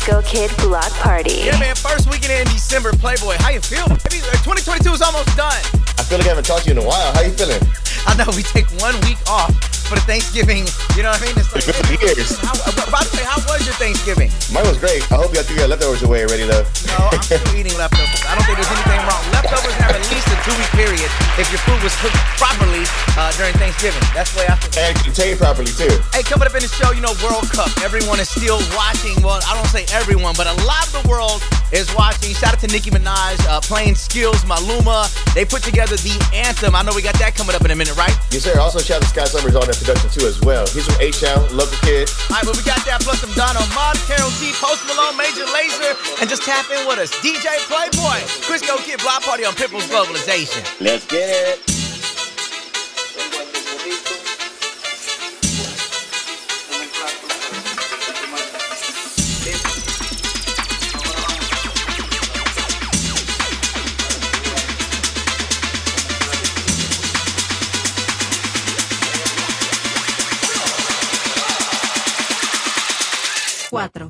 Crisco Kid Block Party. Yeah, man, first weekend in December, Playboy. How you feel? 2022 is almost done. I feel like I haven't talked to you in a while. How you feeling? I know, we take 1 week off for the Thanksgiving, you know what I mean? It's like, years. By the way, how was your Thanksgiving? Mine was great. I hope you got your leftovers away already, though. No, I'm still eating leftovers. I don't think there's anything wrong. Leftovers have at least a 2-week period if your food was cooked properly during Thanksgiving. That's the way I feel. And contained properly, too. Hey, coming up in the show, you know, World Cup. Everyone is still watching. Well, I don't say everyone, but a lot of the world is watching. Shout out to Nicki Minaj, playing Skills, Maluma. They put together the anthem. I know we got that coming up in a minute, right? Yes, sir. Also, shout out to Sky Summers on that production, too, as well. He's from H-Town, local kid. All right, but we got that plus some Donna Mud, Carol T, Post Malone, Major Lazer, and just tap in with us. DJ Playboy, Crisco Kid Block Party on Pitbull's Globalization. Let's get it. Cuatro.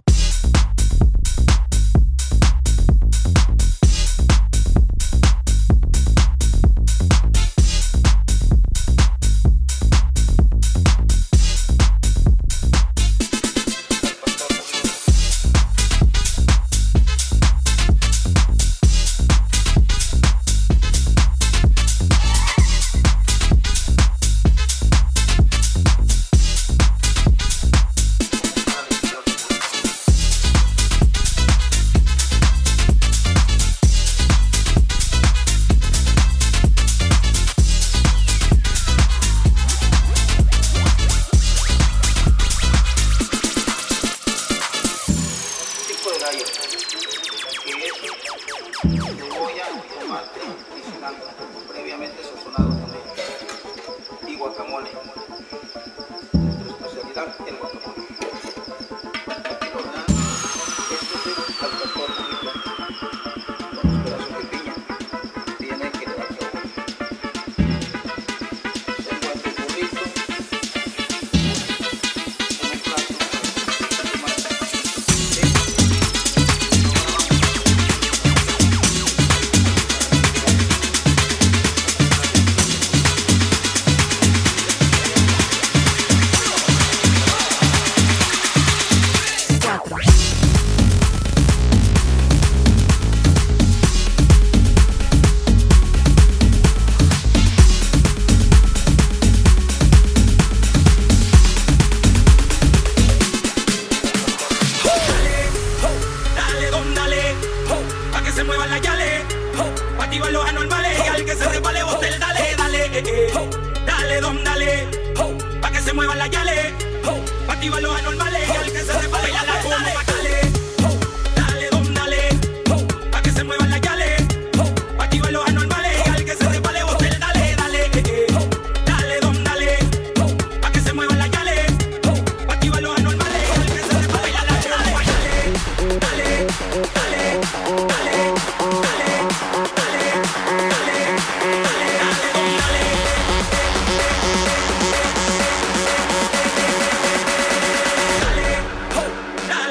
Dale,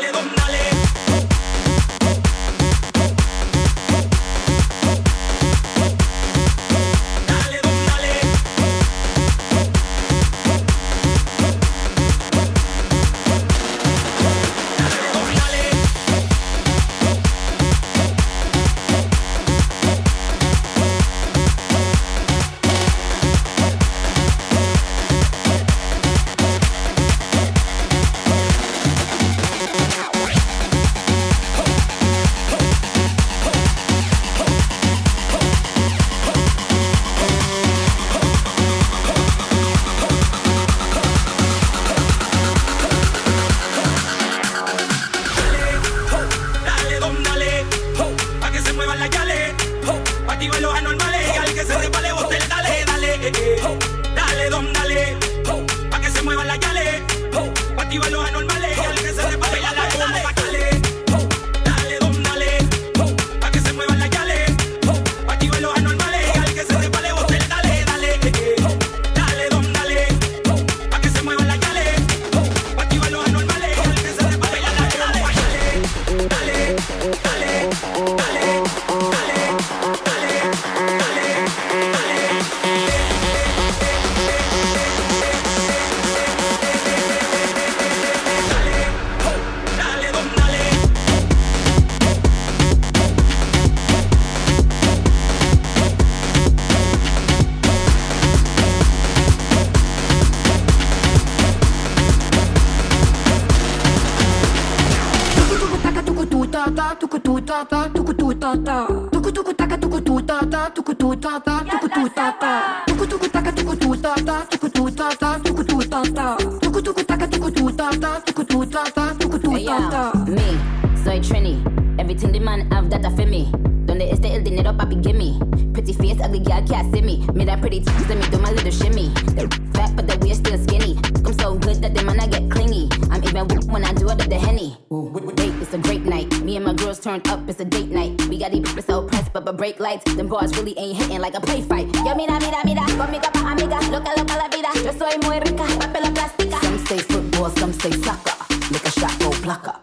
Soy Trini. Everything the man have that I feel me. Donde esté el dinero, papi, gimme. Pretty face, ugly girl can't see me. Me that pretty tits, let me do my little shimmy. The fat, but the waist still skinny. I'm so good that the man I get clingy. I'm even when I do it at the Henny. Wait, it's a great night. Me and my girls turned up, it's a date night. We got these so pressed, but break lights. Them bars really ain't hitting like a play fight. Yo, mira, conmigo pa' amiga. Loca la vida. Yo soy muy rica, papel plástica. Some say football, some say soccer. Lick a shot, go plucker.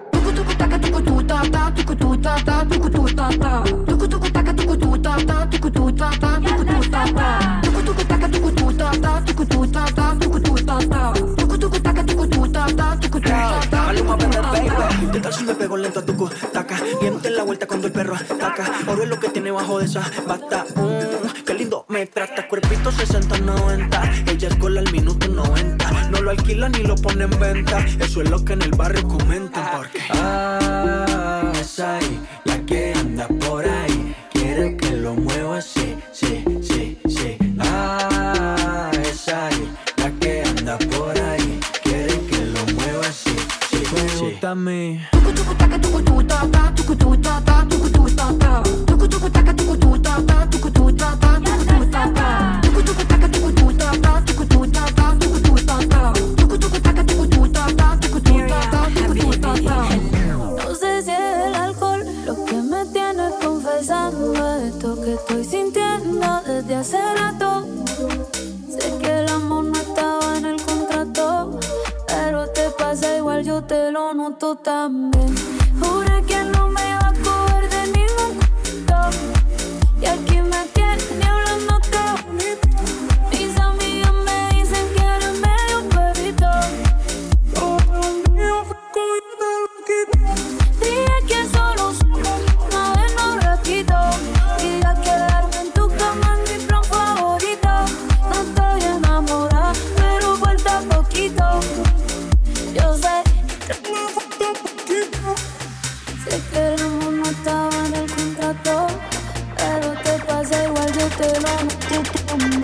Maluma, baby, ¿qué tal si me pego lento a tu taca? Viéndote la vuelta cuando el perro ataca. Oro es lo que tiene bajo de esa bata. Qué lindo me trata, cuerpito 60-90. Ella es gol al minuto 90. No lo alquila ni lo pone en venta. Eso es lo que en el barrio comentan. Porque esa ahí, la que anda por ahí, quiere que lo mueva así, sí, sí, sí. Esa ahí, la que anda por ahí, quiere que lo mueva así, sí, sí. Me gusta a mí. No sé si es el alcohol lo que me tiene confesando esto que estoy sintiendo desde hace rato. Sé que el amor no estaba en el contrato, pero te pasa igual, yo te lo noto también. Juré que no me iba a coger de ningún cuento, y aquí me tiene hablándote bonito. Mis amigas me dicen que eres medio perrito. Dije que solo una vez no repito. Y a quedarme en tu cama es mi plan favorito. No estoy enamorada, pero falta poquito. Yo sé que me falta poquito. Sé que el amor no estaba en el contrato, pero te pasa igual, yo te lo noto.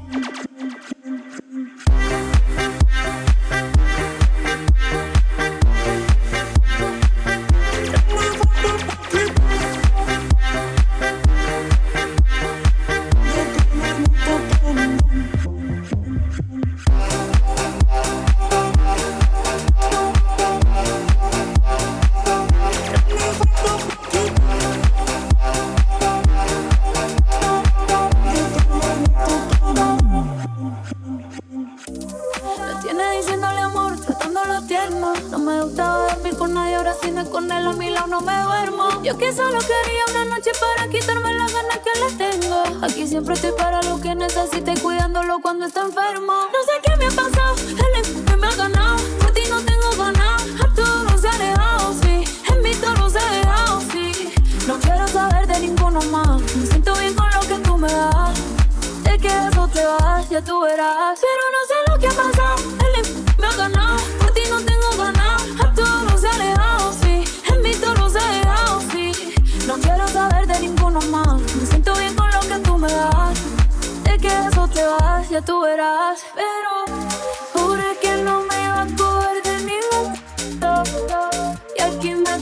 Yo que solo quería una noche para quitarme las ganas que le tengo. Aquí siempre estoy para lo que necesite, cuidándolo cuando está enfermo. No sé qué me ha pasado, el me ha ganado. Por ti no tengo ganas, a todos se ha alejado, sí. En mí todos se ha dejado, sí. No quiero saber de ninguno más. Me siento bien con lo que tú me das. Sé que eso te vas, ya tú verás. Pero no sé lo que ha pasado, el me ha ganado. Por ti no tengo ganas, a todos se ha alejado, sí. En mí todos se ha dejado, sí. No quiero saber de ninguno más. Me siento bien con lo que tú me das. Sé que eso te vas, ya tú verás. Pero juré que no me iba a coger de ningún todo. Y aquí me...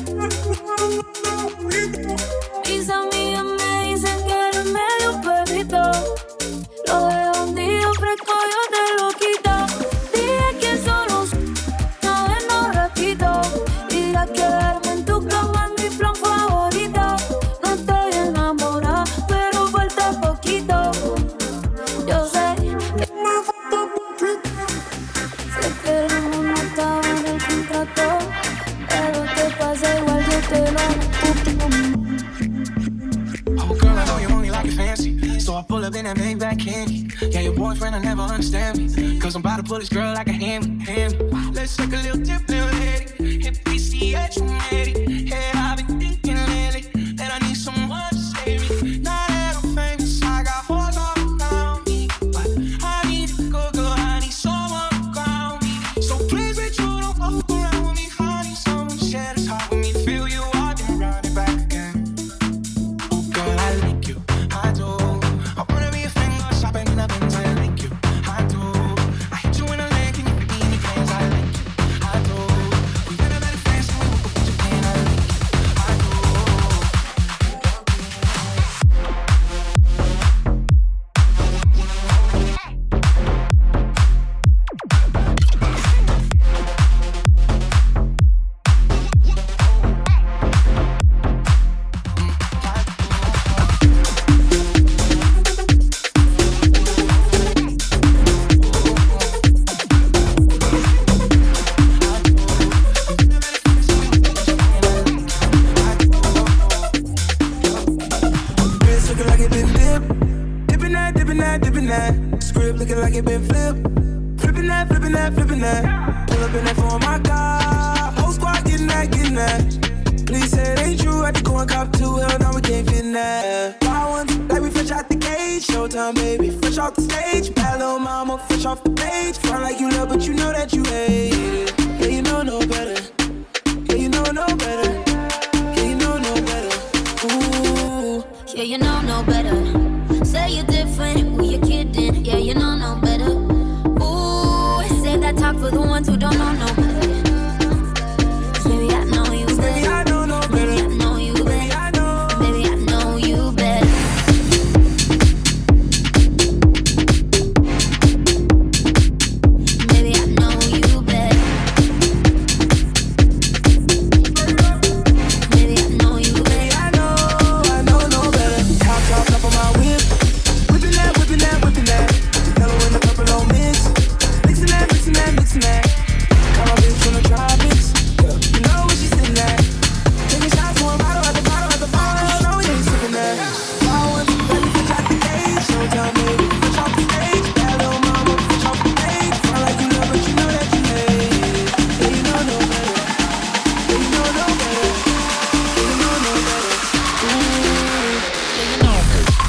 Mis amigas me dicen que eres medio perrito. Lo de bandido fresco yo te lo quito. Dije que solo una vez no repito. Y a quedarme en tu cama es mi plan favorito. No estoy enamorada, pero falta poquito. Yo sé que me falta poquito. Sé que el amor no estaba en el contrato, pero te pasa igual, yo te lo noto. Oh girl, I know you only like it fancy, so I pull up in that Maybach candy. Yeah, your boyfriend will never understand me, cause I'm about to pull this girl like a hand. Let's take a little dip, little lady. Hit PCH from Eddie. Yeah, I've been thinking lately that I need someone to save me. Now that I'm famous, I got hoes all around me, but I need a good girl, I need someone to ground me. So please, bitch, you don't fuck around with me. I need someone to share this heart with me. Feel you, I've been running back. that, dipping that. Script looking like it been flipped. Flipping that, flipping that, flipping that. Pull up in that for my car. Whole squad getting that, getting that. Please say it ain't true. I had to go and cop 2. Hell no, we can't fit in that. Wild ones, like we fresh out the cage. Showtime, baby, fresh off the stage. Bad little mama, fresh off the page. Front like you love, but you know that you hate it. Yeah, you know no better. Yeah, you know no better. Yeah, you know no better. Ooh. Yeah, you know no better. Say you're different, who you kidding? Yeah, you know no better. Ooh, say that talk for the ones who don't know no better. 'Cause baby, I know you better. Baby, I know no better. Baby, I know you better. Baby, I know. Baby, I know you better. Baby, I know you better. Baby, I know you better. Baby, I know no better. Top up on my whip. Whipping that, whipping that, whipping that. Yellow and the purple on mix. Mixing that, mixing that, mixing that. Call my bitch from the tropics. Yeah, you know where she's sitting at. Taking shots, one bottle at the bottle at the bottle. No, we ain't sipping that. Wild ones, let me fish out the cage. Showtime, baby, fish off the stage. Bad little mama, fish off the page. Front like you love, but you know that you hate it. Yeah, you know no better. Yeah, you know no better. Yeah, you know no better. Ooh. Yeah, you know.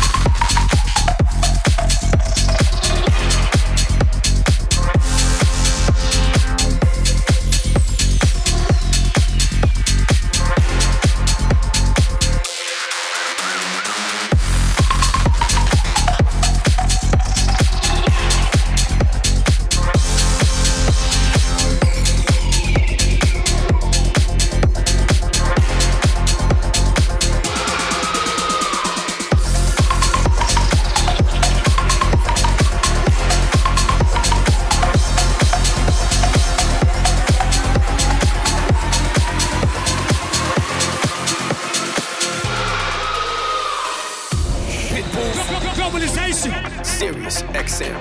Sirius XM.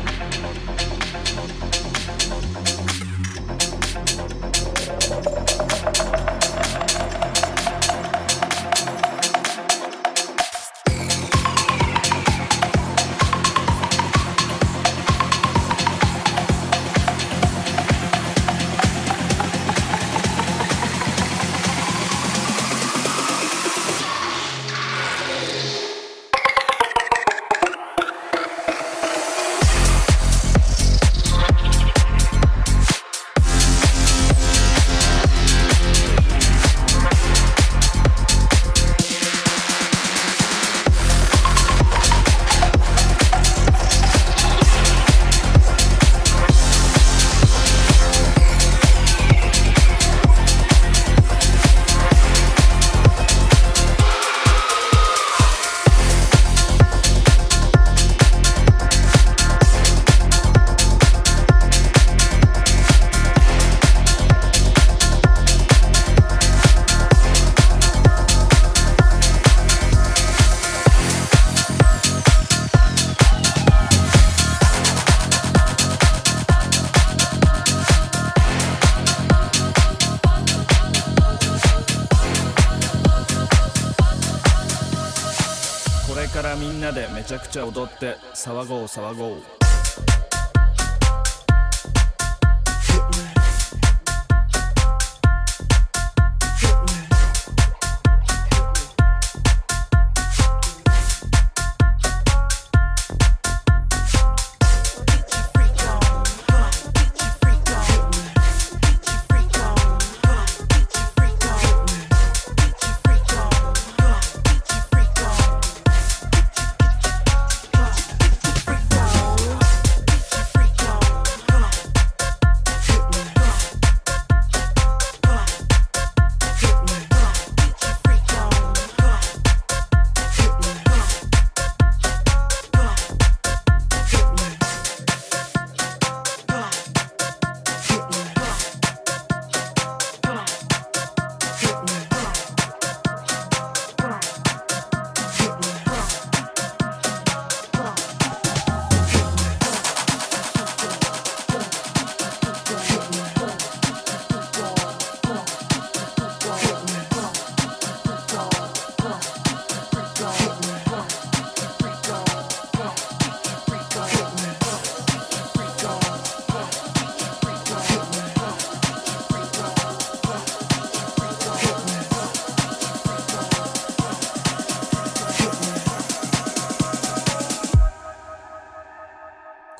これからみんなでめちゃくちゃ踊って騒ごう騒ごう。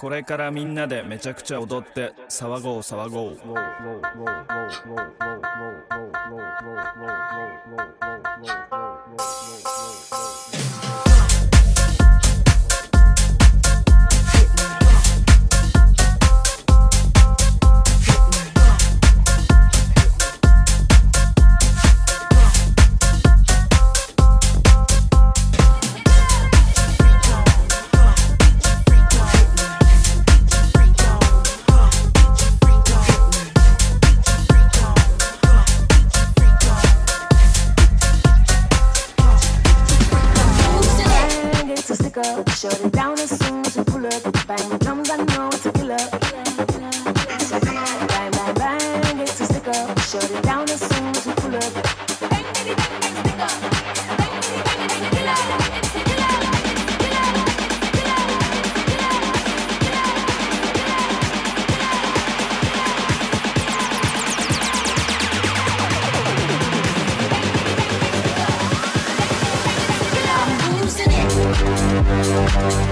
これからみんなでめちゃくちゃ踊って騒ごう騒ごう。 Shut it down as soon as we pull up. Bang the drums, I know it's a killer. So bang, bang, bang, it's a sticker. Shut it down as soon as we pull up. Bang, bang, bang, it's a sticker. Bang, bang, bang, it's a killer. It's a killer. I'm losing it.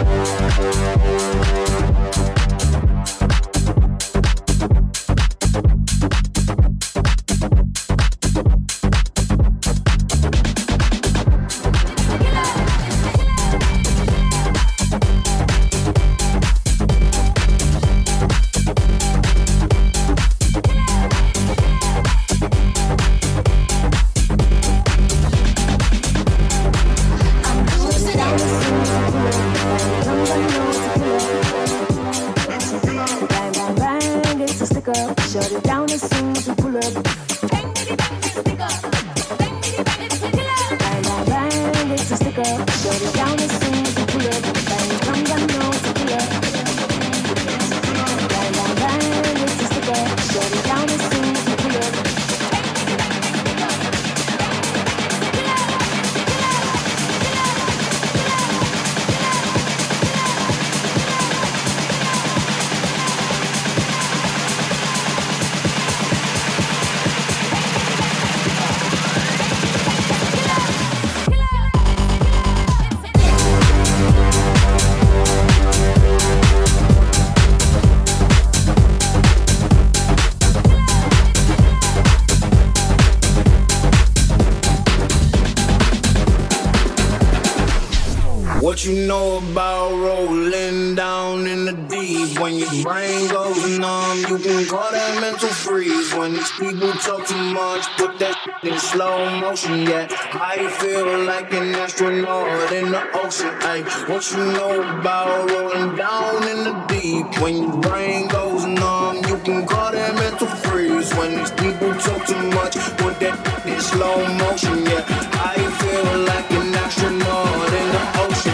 Shut it down as soon as we pull up. Bang, bang, bang, it's a sticker. Bang, bang, bang, it's a killer. Bang, bang, bang, it's a sticker. Shut it down as soon as we pull up. Bang, drums, I know it's a killer. Bang, bang, bang, it's a sticker. Shut it down as soon as we pull up. Bang, bang, bang, it's a sticker. What you know about rolling down in the deep? When your brain goes numb, you can call that mental freeze. When these people talk too much, put that in slow motion. Yeah, I feel like an astronaut in the ocean. Ay, what you know about rolling down in the deep? When your brain goes numb, you can call that mental freeze. When these people talk too much, put that in slow motion. Yeah, I feel like an astronaut in the ocean.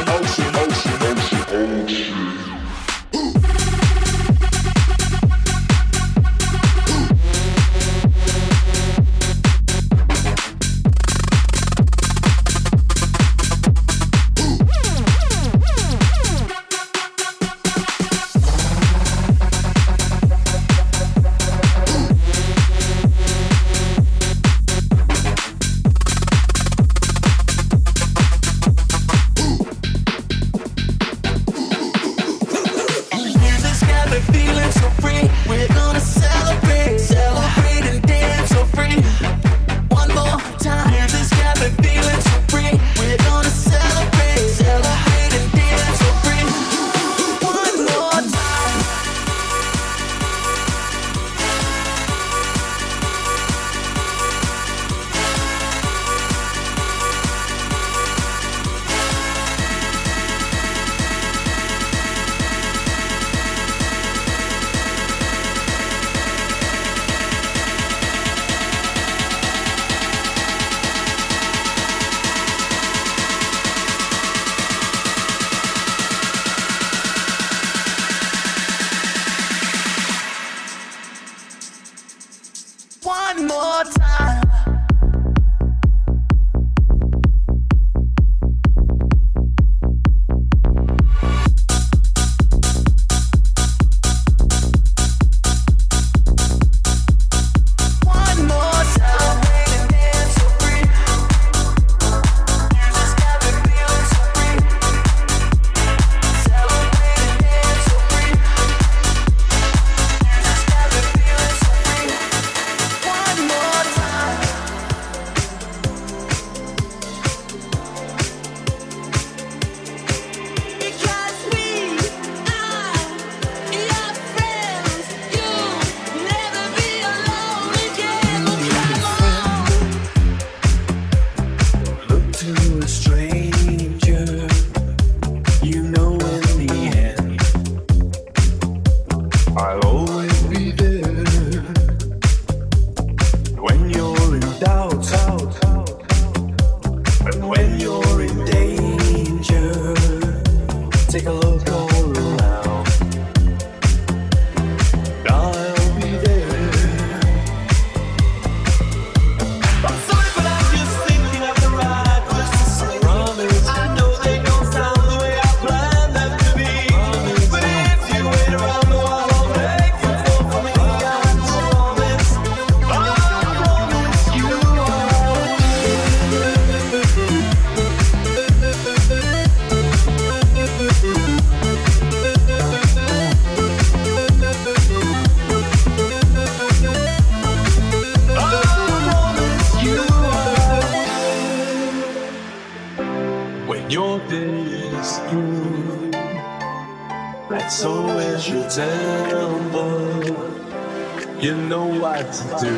your day is through. That's always your time, but you know what to do.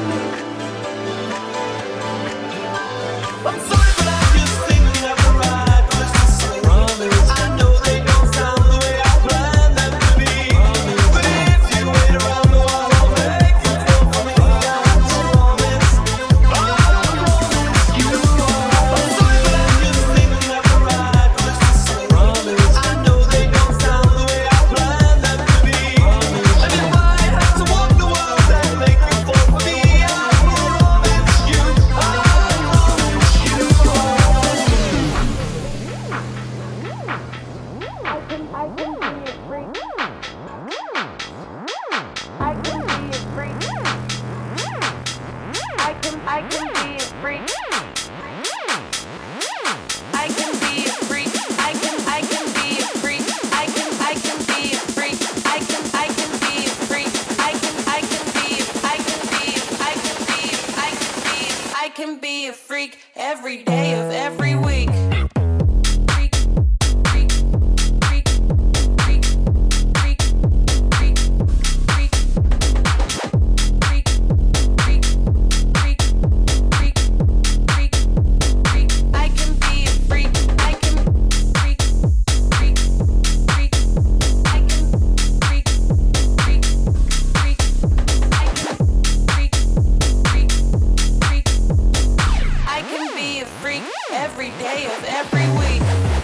I'm sorry, but I just think we have the right voices to promise. I know they don't sound the way I planned them to be. But if you wait around the while, I'll make you feel for me. I promise you are. I'm sorry, but I just think we have the right voices to promise. I know they don't sound the way I planned them to be. And if I had to walk the world and make you fall for me, I promise you. Every day of every week. Every day of every week.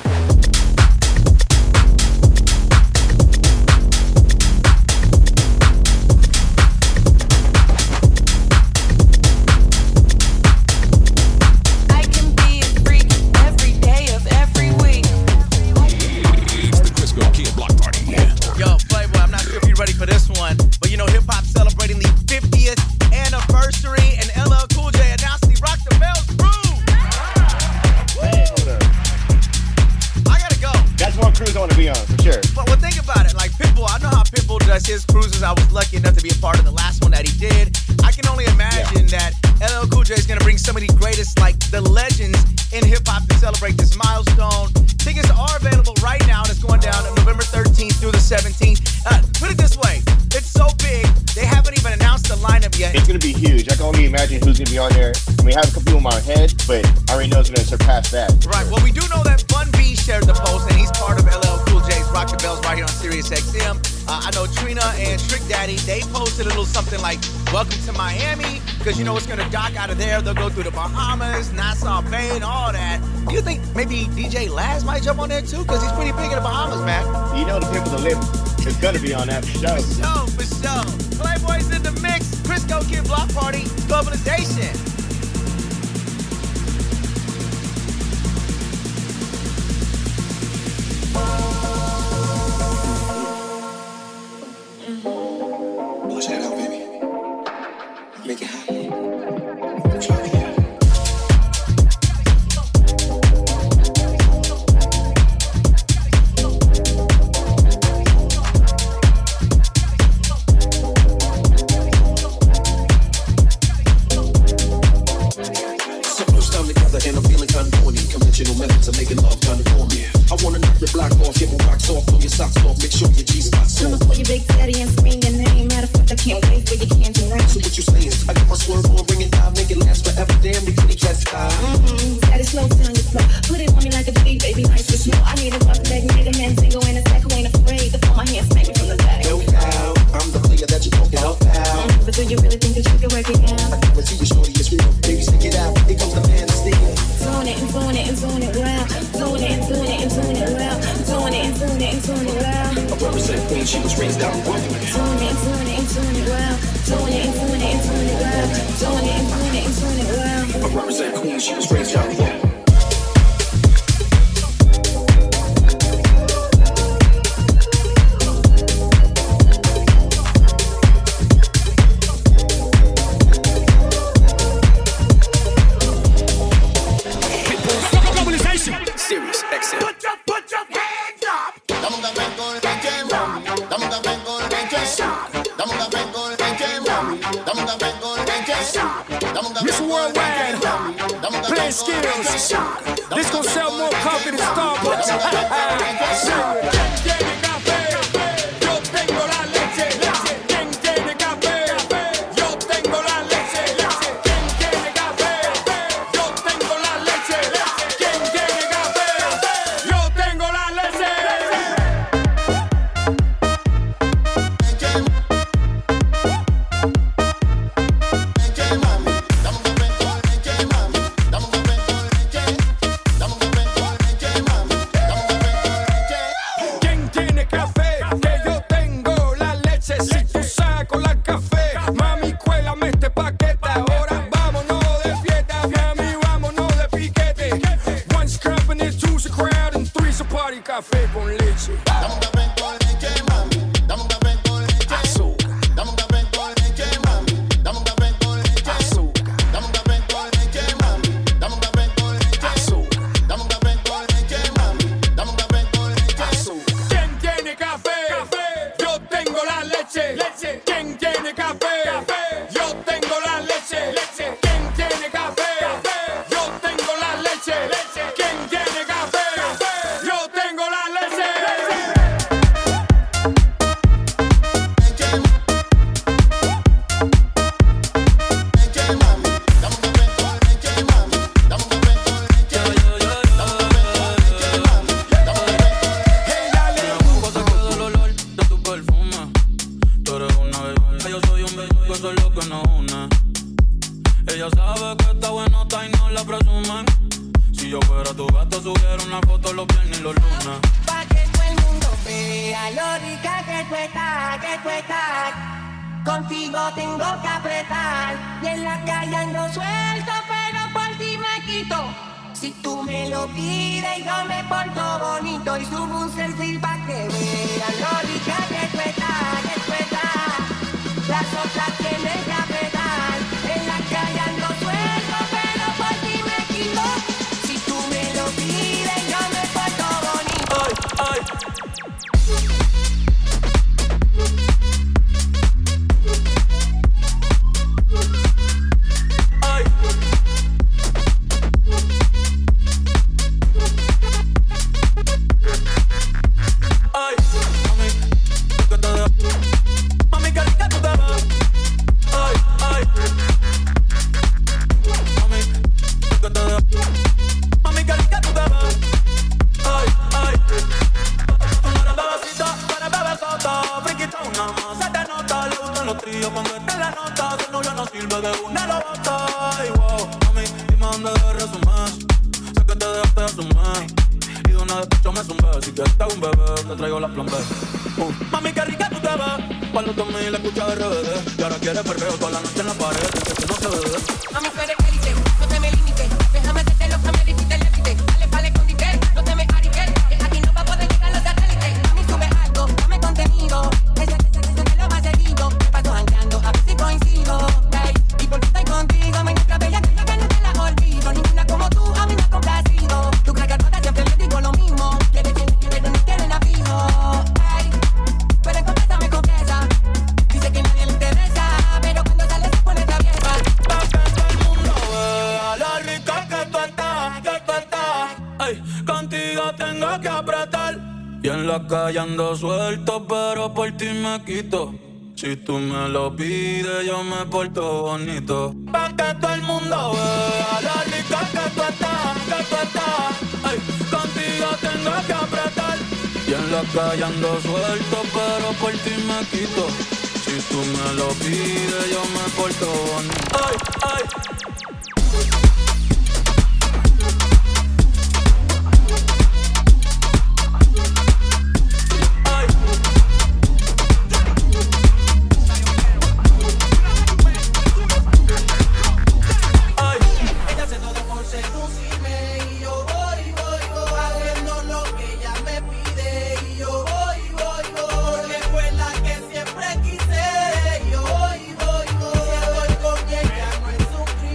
I can be a freak every day of every week. It's the Crisco Kid Block Party. Yo, Playboy, I'm not sure if you're ready for this one, but you know, hip hop celebrating the 50th anniversary, and LL Cool J announced the Rock the Bells crew. That's one cruise I want to be on, for sure. But well, think about it. Like Pitbull, I know how Pitbull does his cruises. I was lucky enough to be a part of the last one that he did. I can only imagine that LL Cool J is going to bring some of the greatest, like the legends in hip-hop to celebrate this milestone. Tickets are available right now, and it's going down on November 13th through the 17th. Put it this way. It's so big, they haven't even announced the lineup yet. It's going to be huge. I can only imagine who's going to be on there. I mean, I have a couple people in my head, but I already know it's going to surpass that. Right. Well, we do know that Bun B shared the post, and he's part of LL Cool J's Rock the Bells right here on Sirius XM. I know Trina and Trick Daddy, they posted a little something like, welcome to Miami, because you know it's going to dock out of there. They'll go through the Bahamas, Nassau Bay, and all that. Do you think maybe DJ Laz might jump on there too? Because he's pretty big in the Bahamas, man. You know the people that live is going to be on that for sure. For sure. Playboy's in the mix. Crisco Kid Block Party. Globalization. Push that out, baby. Make it happen. And I'm feeling kind of horny. Conventional methods of making love kind of for me. I wanna knock your block off, get my rocks off, pull your socks off, make sure your G-spot's I'ma call you Big Daddy and scream your name. Matter of fact, I can't wait for your cans and rap. So what you saying? I got my swerve on, bring it down, make it last forever. Damn, the kitty cat style. Daddy, slow down your flow. Put it on me like a G, baby, nice and slow. I need a rough leg, nigga, man, single in a sack who ain't afraid to pull my hands, smack me from the back. No doubt, I'm the player that you're talking about. But do you really think that you can work it out? I guarantee you, shorty, it's real. Baby, stick it out. Here comes the man of steel. Doing it and doing it and doing it well. Doing it and doing it and doing it well. Doing it and doing it and doing it well. I represent Queen, she was raised out in Brooklyn. Doing it and doing it and doing it well. Doing it and doing it and doing it well. Doing it and doing it and doing it well. I represent Queen, she was raised out in Brooklyn. Sirius XM. Put your hands up. Mr. Worldwide, playing skills. This gon' sell more coffee than Starbucks. ¿Quién tiene café? Yo tengo la leche. ¿Quién tiene café? Yo tengo la leche. ¿Quién tiene café? Yo tengo la leche. ¿Quién tiene café? Yo tengo la leche. ¿Quién tiene café? Que yo tengo la leche. Si tú saco la café, mami, cuélame este paquete. Ahora vámonos de fiesta, mami, vámonos de piquete. One's company, two's a crowd, and three's a party. Café con leche. Dame un café con leche, mami. Dame un café con leche. Azúcar. Dame un café con leche, mami. Dame un café con leche. Azúcar. Dame un café con leche, mami. Dame un café con leche. Azúcar. Dame un café con leche, mami. Dame un café con leche. Azúcar. ¿Quién tiene café? Yo tengo la leche. ¿Quién tiene café? Yo tengo la leche. ¿Quién tiene café? Yo tengo la leche. ¿Quién tiene café? Yo tengo la leche. Leche, mami. Dame un café con leche, mami. Dame un café con leche. Dame un café con leche, mami. Dame un café con leche. Se queda el olor de tu perfume. Tú eres una bebé, yo soy un bebé, eso es lo que nos une. Ella sabe que está buenota y no la presumen. Si yo fuera tu gato, subiera una foto los viernes y los lunes. Pa' que todo el mundo vea lo rica que tú estás. Contigo tengo que apretar. Y en la calle ando suelto, pero por ti me quito. Si tú me lo pides, yo me porto bonito y subo un selfie pa' que vean lo rica que tú estás. Las otras tienen que apretar. En la calle ando suelto, pero por ti me quito. Si tú me lo pides, yo me porto bonito. Ay, ay. Ay. Ay, mami, que te da. Mami, que rica tú te ves. Ay, ay. Mami, que te da. Mami, que rica tú te ves. Ay, ay. Tú no eres bebecita, tú eres bebesota. Friquita una más, se te nota. Le gustan los tríos cuando está en la nota. Si el novio no sirve, de una lo bota. Ay, wow, mami, dime dónde debes resumir. Sé que te dejaste de asumir. Y de una despecho me zumbé. Si quieres te hago un bebé, te traigo la plan B. Mami, qué rica tú te ves. Cuando tomé la escucha de RBD. Y ahora quieres perreo toda la noche en la pared. Dice que no se ve. Mami, tú eres élite, no te me limites. Déjame hacerte lo que me dijiste, le pite. Dale, escondite, no te me ariques. Que aquí no va a poder llegar los satélites. Mami, sube algo, dame contenido. Ese que lo más seguido. Me paso jangueando, a ver si coincido. Hey, y por qué estoy contigo, me nuestra bella que yo que no te la olvido. Ninguna como tú, a mí me ha complacido. Tu cargada siempre le digo lo mismo. Quieres pero no quieren a fijo. Hey, pero en confianza me confiesa. Dice que nadie le interesa, pero cuando sale se pone traviesa. Pa' que todo el mundo vea lo rica que tú estás. Ay, contigo tengo que apretar. Y en la calle ando suelto, pero por ti me quito. Si tú me lo pides, yo me porto bonito. Pa' que todo el mundo vea lo rica que tú estás. Ay, contigo tengo que apretar. Y en la calle ando suelto, pero por ti me quito. Si tú me lo pides, yo me porto bonito. Ay, ay. Ella hace todo por seducirme y yo voy, haciendo lo que ella me pide y yo voy, porque fue la que siempre quise y yo voy, si estoy con ella no es un crimen.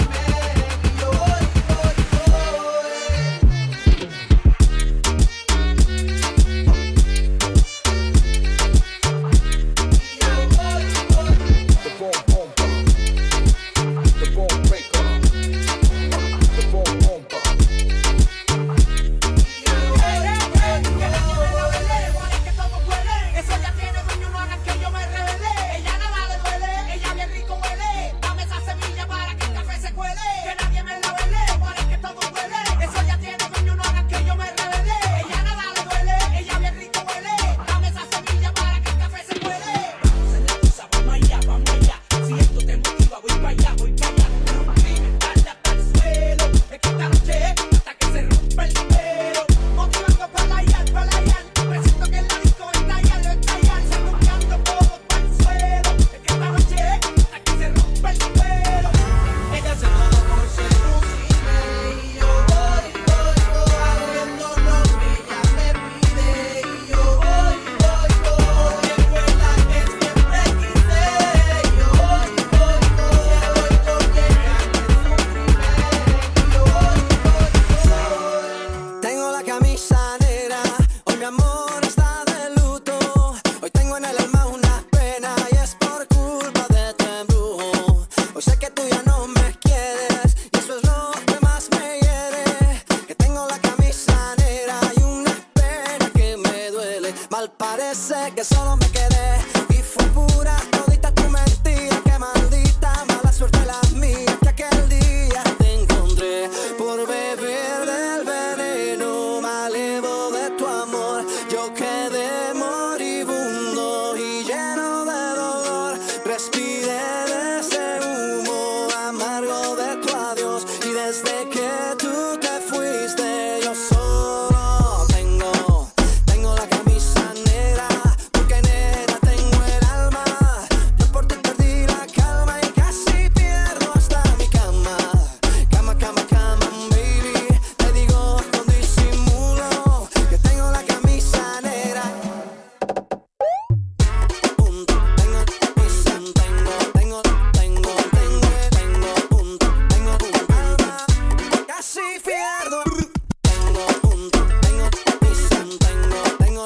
casi pierdo. Tengo punto, tengo prisa, tengo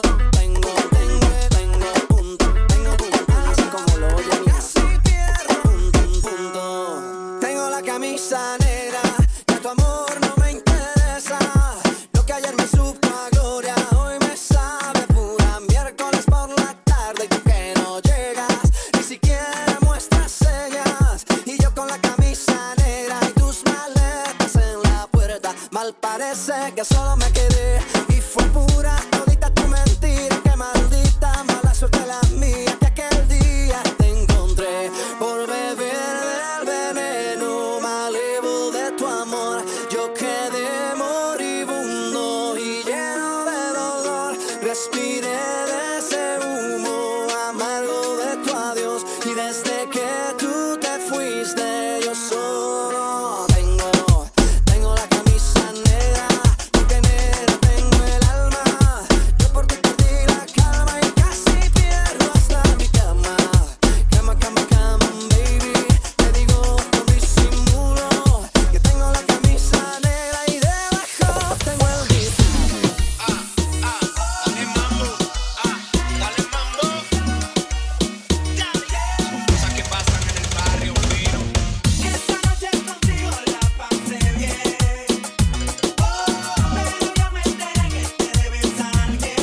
punto, así como lo oye mi casi pierdo. Punto. Tengo la camisa negra, que tu amor no me interesa. Lo que ayer me supo a gloria, hoy me sabe pura miércoles por la tarde. Y tú que no llegas, ni siquiera muestras señas. Y yo con la camisa negra y tus maletas en la puerta. Mal parece que solo me quedé y fue pura todita tu mentira. Que maldita mala suerte la mía, que aquel día te encontré por beber del veneno malevo de tu amor. Yo quedé moribundo y lleno de dolor. Respiré de ese humo amargo de tu adiós. Y desde que tú te fuiste yo solo tengo la camisa negra, porque negra tengo el alma. Yo por ti perdí la calma y casi pierdo hasta mi cama. Cama, cama, cama, baby. Te digo con disimulo que tengo la camisa negra y debajo tengo el beat. Dale mambo, dale mambo. Cosas que pasan en el barrio fino. Esta noche contigo la pasé bien. Pero ya me enteré que te debes a alguien.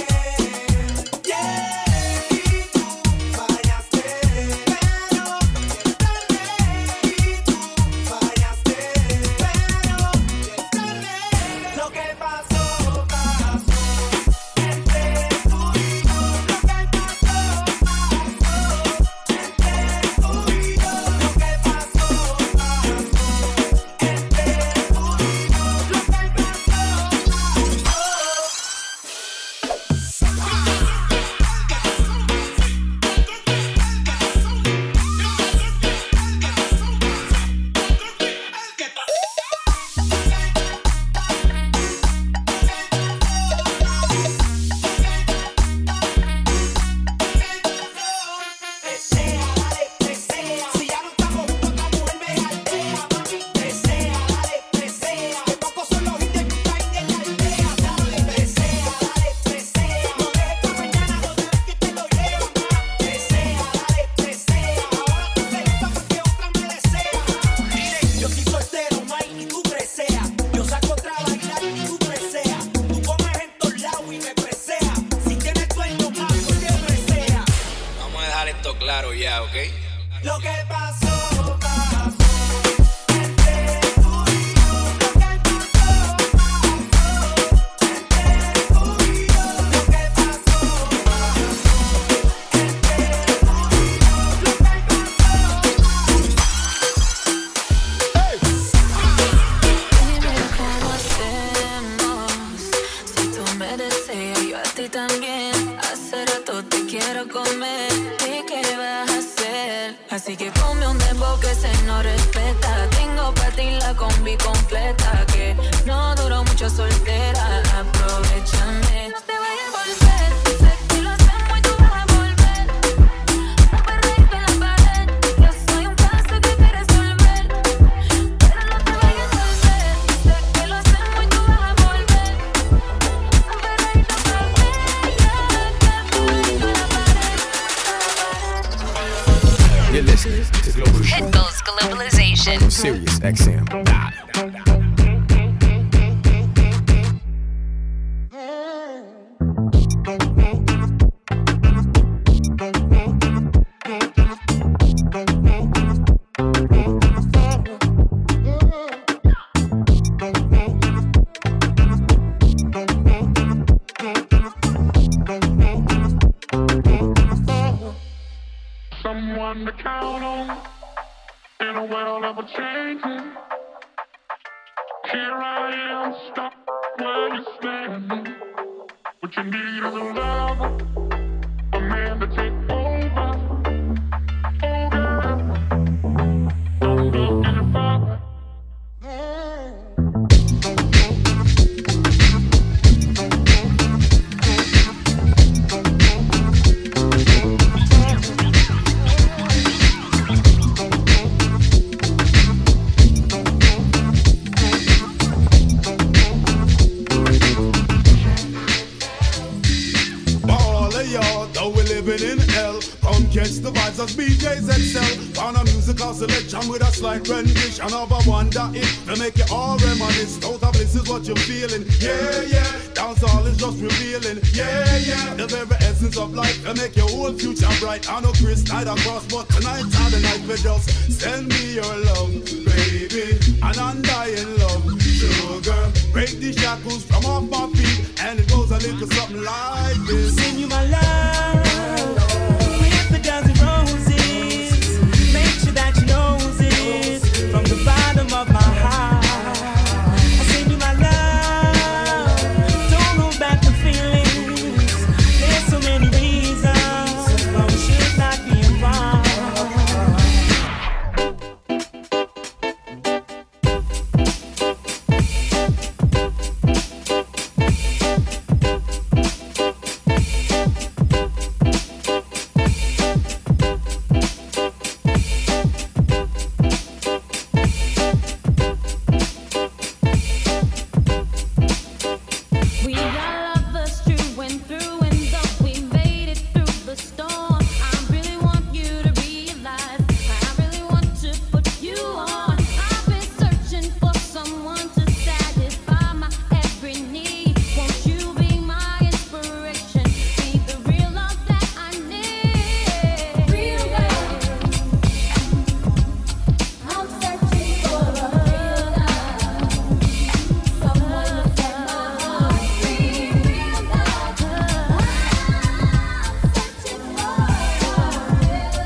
Y tú fallaste, pero es tarde. Y tú fallaste, pero es tarde. Lo que pasó, pasó. Entre tú y yo, lo que pasó, pasó. Entre tú y yo, lo que pasó, pasó. Entre tú y yo, lo que Desea, dale, desea. Si ya no estamos juntos, otra mujer me altea, mami. Desea, dale, desea. Que pocos son los hits que caen en la aldea. Dale, desea, dale, desea. No dejes pa' mañana, no dejes que te lo lleven más. Desea, dale, desea. Ahora tú te gustas porque otra me desea. Mire, yo estoy soltero, Mike, y tú preseas. Yo saco otra bailar y tú preseas. Tú comes en todos lados y me preseas. Si tienes dueño más, porque presea. Vamos a dejar esto claro ya, ¿ok? Lo que pasó, pasó. Entre tú y yo, lo que pasó, pasó. Entre tú y yo, lo que pasó, pasó. Entre tú y yo, lo que Dime cómo hacemos. Si tú me deseas, yo a ti también. Hace rato te quiero comer. ¿Y qué vas a hacer? Así que ponme un dembow que se no respeta. Tengo para ti la combi completa. Que no duró mucho soltera. Aprovechame. No te vayas a volver. Sé que lo hacemos y tú vas a volver. Un perrito en la pared. Yo soy un caso que quieres resolver. Pero no te vayas a volver. Sé que lo hacemos y tú vas a volver. Un perrito You're listening to Global Show Pitbull's Globalization. on Sirius XM. Someone to count on in a world of a changing. Here I am, stuck where you're standing. What you need is a lover, a man to take over. Oh girl, don't look any further. living in hell. Come catch the vibes as BJ's excel. On a musical selection with a slight rendition of a wonder it to make you all reminisce. Total bliss is what you're feeling. Yeah, yeah. Dancehall is just revealing. Yeah, yeah. The very essence of life to make your whole future bright. I know Chris night across, but tonight and the night we just send me your love, baby, an undying love. Sugar, break the shackles from off my feet, and it goes a little something like this. Send you my love with the dozen roses. Make sure that you knows it from the bottom of my heart. I send you my love. Don't hold back the feelings. There's so many reasons why we should not be involved. We are lovers through and through, and though we made it through the storm, I really want you to realize, I really want to put you on. I've been searching for someone to satisfy my every need. Won't you be my inspiration? Be the real love that I need. Real love. I'm searching for a real love. Someone to set my heart free. Real love. I'm searching for a real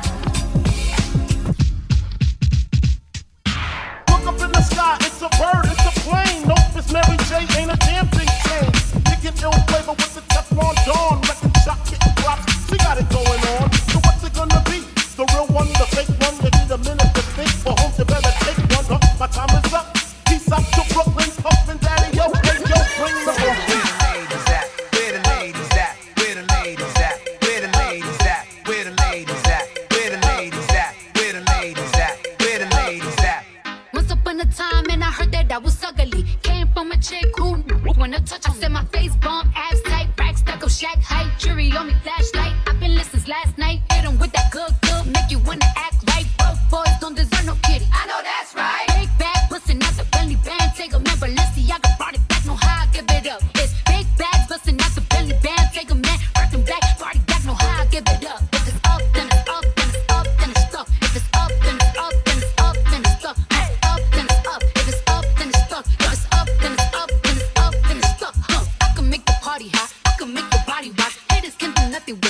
Look up in the sky, it's a bird, it's a plane. Nope, it's Mary J, ain't a damn thing changed. Kicking ill flavor with the Teflon Dawn. Wrecking shot, getting props, she got it going on. So what's it gonna be? The real one, the fake one? You need a minute to think. For home, you better take one. My time is up. Peace out to Brooklyn, Puffin' Daddy, yo, hey, yo, bring the whole thing. Where the ladies at? Where the ladies at? Where the ladies at? Where the ladies at? Where the ladies at? Where the ladies at? Where the ladies at? Once upon a time, and I heard that I was ugly. Came from a chick who wanna touch. I said my face bomb, abs tight, rack stuck up, shack height, jury on me, flashlight. I've been listening last night. Hit 'em with that good, make you wanna act right. Broke boys don't deserve no kitty. I know that's right. Big bag, bustin' out the belly band. Take 'em in Balenciaga, brought it back, know how I give it up. It's big bags, bustin' out the belly band. Take 'em in, work 'em back, brought it back, know how I give it up. If it's up, then it's up, then it's up, then it's stuck. If it's up, then it's up, then it's up, then it's stuck. Up, then it's up. If it's up, then it's stuck. If it's up, then it's up, then it's up, then it's stuck. I can make the party hot. I can make your body rock. Haters can do nothing with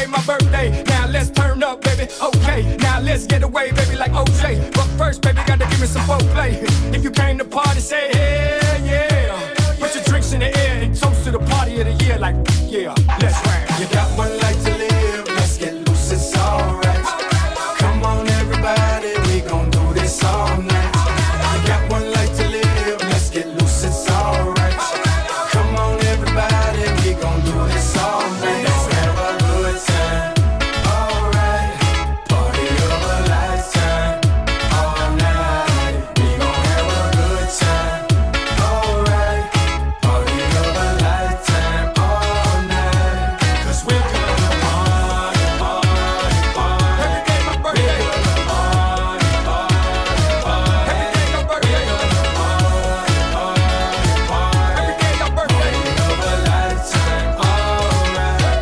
my birthday. Now let's turn up, baby. Okay, now let's get away, baby, like OJ. But first, baby, gotta give me some foreplay. If you came to party, say hell yeah. Put your drinks in the air and toast to the party of the year, like yeah. Let's ride. You got one life to live. Let's get loose. It's alright. Come on, everybody. We gon' do this all night. You got one life to live. Let's get loose. It's alright. Come on, everybody. We gon' do this all night. Let's have a good time. Alright. Party of a lifetime. All night. We gon' have a good time. Alright. Party of a lifetime. All night. 'Cause we're gonna party, party, party. Every day my birthday. We're gonna party, party, party. Every day your birthday. We're gonna party, party, party. Every day your birthday. Party of a lifetime. Alright.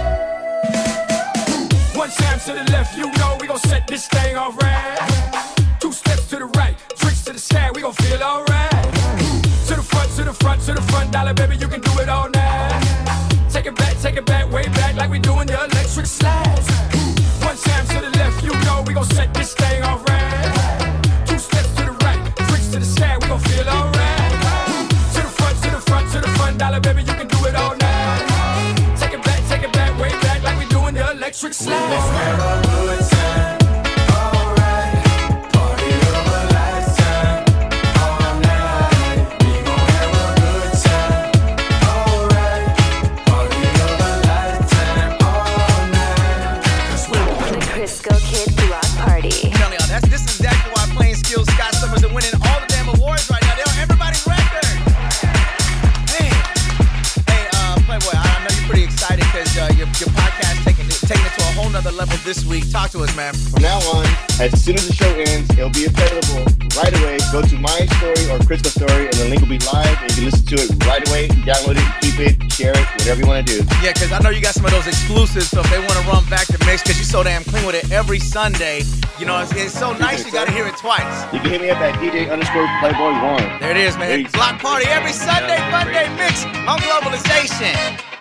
One time to the left, you know we gon' set this thing off right. Two steps to the right, drinks to the sky, we gon' feel alright. To the front, to the front, to the front, dollar baby, you can do it all night. Take it back, way back, like we doing the electric slides. One time to the left, you know we gon' set this thing off right. Two steps to the right, drinks to the sky, we gon' feel alright. To the front, to the front, to the front, dollar baby, you can do it all night. Take it back, way back, like we doing the electric slide. Let's have a good time. Alright. Party of a lifetime. All night. We gon' have a good time. Alright. Party of a lifetime. All night. 'Cause we're The Crisco Kid Block Party. Telling y'all, this is exactly why Playing Skills Scott Summers are winning all the damn awards right now. They're on everybody's record. Man. Hey, Playboy, I know you're pretty excited because your podcast taking it to a whole nother level this week. Talk to us, man. From now on, as soon as the show ends, it'll be available right away. Go to my story or Crisco story, and the link will be live, and you can listen to it right away. Download it, keep it, share it, whatever you want to do. Yeah, because I know you got some of those exclusives, so if they want to run back the mix, because you're so damn clean with it every Sunday, you know, it's so nice you got to hear it twice. You can hit me up at DJ_Playboy1. There it is, man. Block Party every Sunday, Monday mix on Globalization.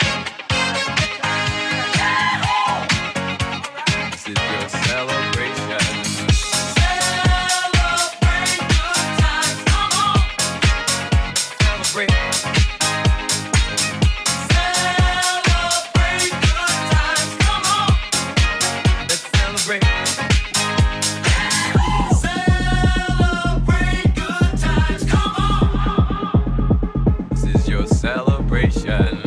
This is your celebration. Celebrate. Let's celebrate. This is your celebration.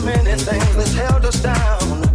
many things that's held us down.